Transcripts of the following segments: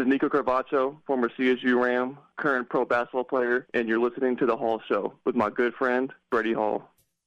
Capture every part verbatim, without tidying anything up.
is Nico Carvacho, former C S U Ram, current pro basketball player, and you're listening to The Hall Show with my good friend, Brady Hall.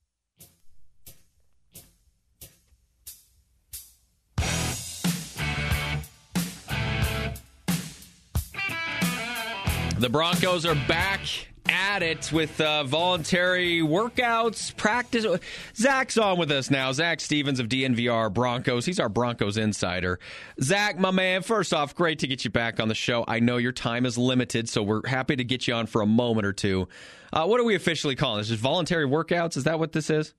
The Broncos are back at it with uh, voluntary workouts, practice. Zach's on with us now. Zach Stevens of D N V R Broncos. He's our Broncos insider. Zach, my man, first off, great to get you back on the show. I know your time is limited, so we're happy to get you on for a moment or two. Uh, what are we officially calling this? Is voluntary workouts? Is that what this is?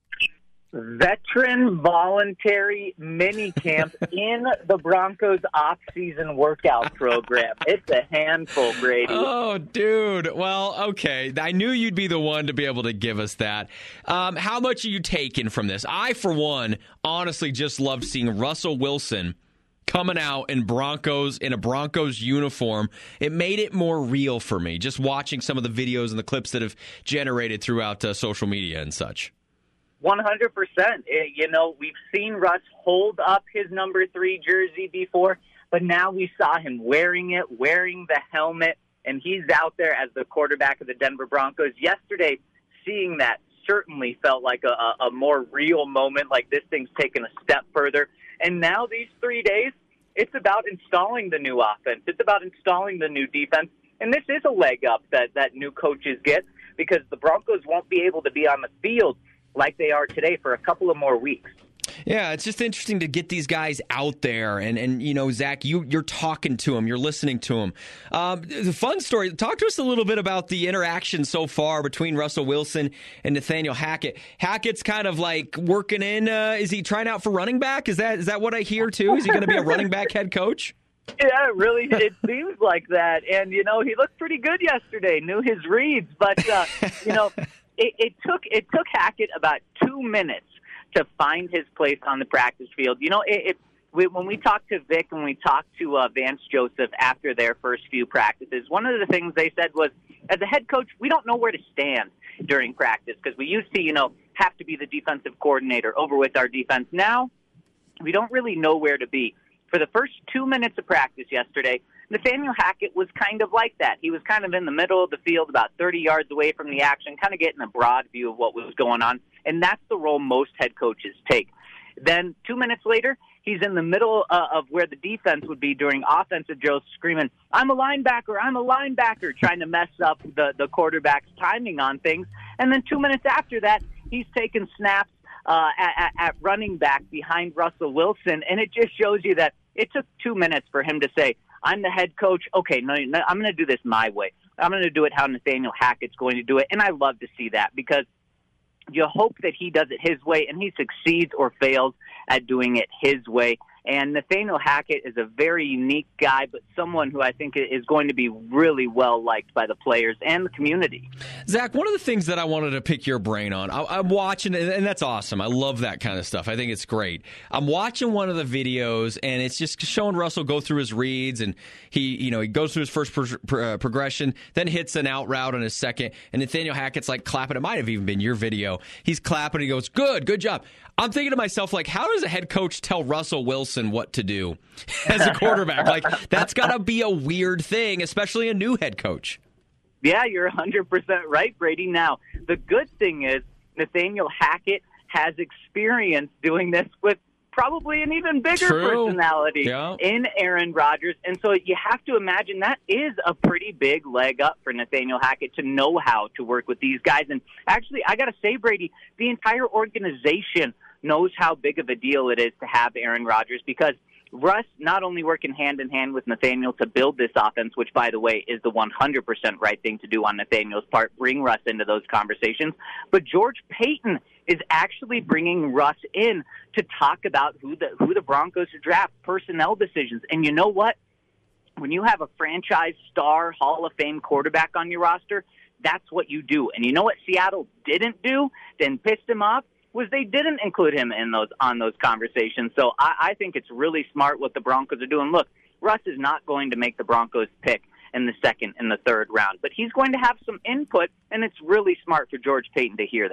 Veteran voluntary mini camp in the Broncos off-season workout program. It's a handful, Brady. Oh, dude. Well, okay. I knew you'd be the one to be able to give us that. Um, how much are you taking from this? I, for one, honestly just loved seeing Russell Wilson coming out in Broncos, in a Broncos uniform. It made it more real for me, just watching some of the videos and the clips that have generated throughout uh, social media and such. one hundred percent. You know, we've seen Russ hold up his number three jersey before, but now we saw him wearing it, wearing the helmet, and he's out there as the quarterback of the Denver Broncos. Yesterday, seeing that certainly felt like a, a more real moment, like this thing's taken a step further. And now these three days, it's about installing the new offense. It's about installing the new defense. And this is a leg up that, that new coaches get because the Broncos won't be able to be on the field like they are today for a couple of more weeks. Yeah, it's just interesting to get these guys out there. And, and you know, Zach, you, you're talking to them. You're listening to them. Um, the fun story, talk to us a little bit about the interaction so far between Russell Wilson and Nathaniel Hackett. Hackett's kind of like working in. Uh, is he trying out for running back? Is that is that what I hear, too? Is he going to be a running back head coach? Yeah, really, it seems like that. And, you know, he looked pretty good yesterday, knew his reads. But, uh, you know, it, it took it took Hackett about two minutes to find his place on the practice field. You know, it, it, we, when we talked to Vic and we talked to uh, Vance Joseph after their first few practices, one of the things they said was, as a head coach, we don't know where to stand during practice because we used to, you know, have to be the defensive coordinator over with our defense. Now, we don't really know where to be. For the first two minutes of practice yesterday, Nathaniel Hackett was kind of like that. He was kind of in the middle of the field, about thirty yards away from the action, kind of getting a broad view of what was going on. And that's the role most head coaches take. Then two minutes later, he's in the middle uh, of where the defense would be during offensive drills, screaming, I'm a linebacker, I'm a linebacker, trying to mess up the, the quarterback's timing on things. And then two minutes after that, he's taking snaps uh, at, at running back behind Russell Wilson. And it just shows you that it took two minutes for him to say, I'm the head coach. Okay, no, no I'm going to do this my way. I'm going to do it how Nathaniel Hackett's going to do it. And I love to see that because you hope that he does it his way and he succeeds or fails at doing it his way. And Nathaniel Hackett is a very unique guy, but someone who I think is going to be really well liked by the players and the community. Zach, one of the things that I wanted to pick your brain on, I, I'm watching, and that's awesome. I love that kind of stuff. I think it's great. I'm watching one of the videos, and it's just showing Russell go through his reads, and he, you know, he goes through his first pro- pro- uh, progression, then hits an out route on his second, and Nathaniel Hackett's like clapping. It might have even been your video. He's clapping. He goes, "Good, good job." I'm thinking to myself, like, how does a head coach tell Russell Wilson what to do as a quarterback? Like, that's got to be a weird thing, especially a new head coach. Yeah, you're one hundred percent right, Brady. Now, the good thing is Nathaniel Hackett has experience doing this with probably an even bigger True. personality yeah. in Aaron Rodgers. And so you have to imagine that is a pretty big leg up for Nathaniel Hackett to know how to work with these guys. And actually, I got to say, Brady, the entire organization knows how big of a deal it is to have Aaron Rodgers because Russ not only working hand-in-hand with Nathaniel to build this offense, which, by the way, is the one hundred percent right thing to do on Nathaniel's part, bring Russ into those conversations, but George Paton is actually bringing Russ in to talk about who the who the Broncos should draft, personnel decisions. And you know what? When you have a franchise star, Hall of Fame quarterback on your roster, that's what you do. And you know what Seattle didn't do, then pissed him off? Was they didn't include him in those on those conversations. So I, I think it's really smart what the Broncos are doing. Look, Russ is not going to make the Broncos pick in the second and the third round, but he's going to have some input, and it's really smart for George Paton to hear that.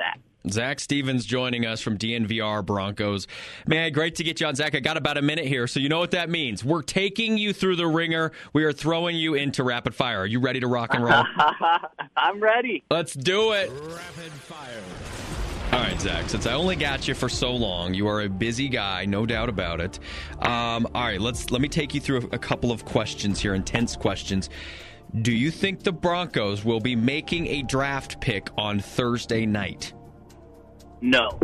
Zach Stevens joining us from D N V R Broncos. Man, great to get you on, Zach. I got about a minute here, so you know what that means. We're taking you through the ringer. We are throwing you into rapid fire. Are you ready to rock and roll? I'm ready. Let's do it. Rapid fire. All right, Zach, since I only got you for so long, you are a busy guy, no doubt about it. Um, all right, let's let me take you through a couple of questions here, intense questions. Do you think the Broncos will be making a draft pick on Thursday night? No.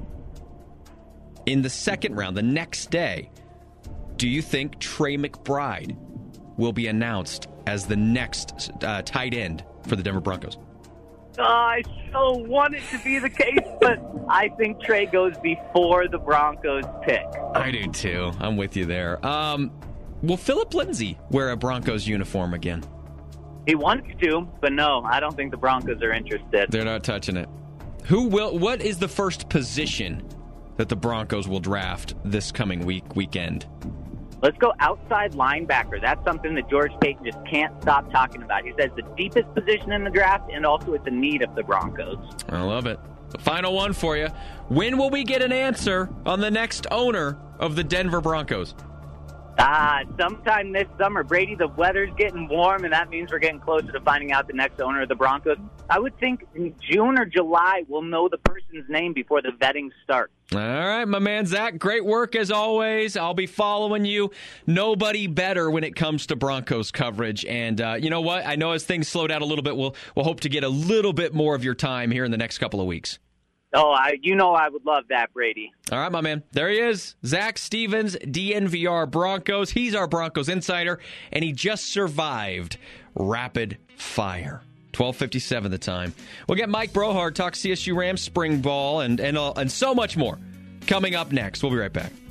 In the second round, the next day, do you think Trey McBride will be announced as the next uh, tight end for the Denver Broncos? Oh, I so want it to be the case, but I think Trey goes before the Broncos pick. I do too. I'm with you there. Um, will Philip Lindsay wear a Broncos uniform again? He wants to, but no, I don't think the Broncos are interested. They're not touching it. Who will? What is the first position that the Broncos will draft this coming week weekend? Let's go outside linebacker. That's something that George Paton just can't stop talking about. He says the deepest position in the draft, and also it's a need of the Broncos. I love it. The final one for you. When will we get an answer on the next owner of the Denver Broncos? Ah, sometime this summer. Brady, the weather's getting warm, and that means we're getting closer to finding out the next owner of the Broncos. I would think in June or July we'll know the person's name before the vetting starts. All right, my man Zach, great work as always. I'll be following you. Nobody better when it comes to Broncos coverage. And uh, you know what? I know as things slow down a little bit, we'll we'll hope to get a little bit more of your time here in the next couple of weeks. Oh, I, you know I would love that, Brady. All right, my man. There he is. Zach Stevens, D N V R Broncos. He's our Broncos insider, and he just survived rapid fire. twelve fifty-seven the time. We'll get Mike Brohard, talk C S U Rams, spring ball, and, and, uh, and so much more coming up next. We'll be right back.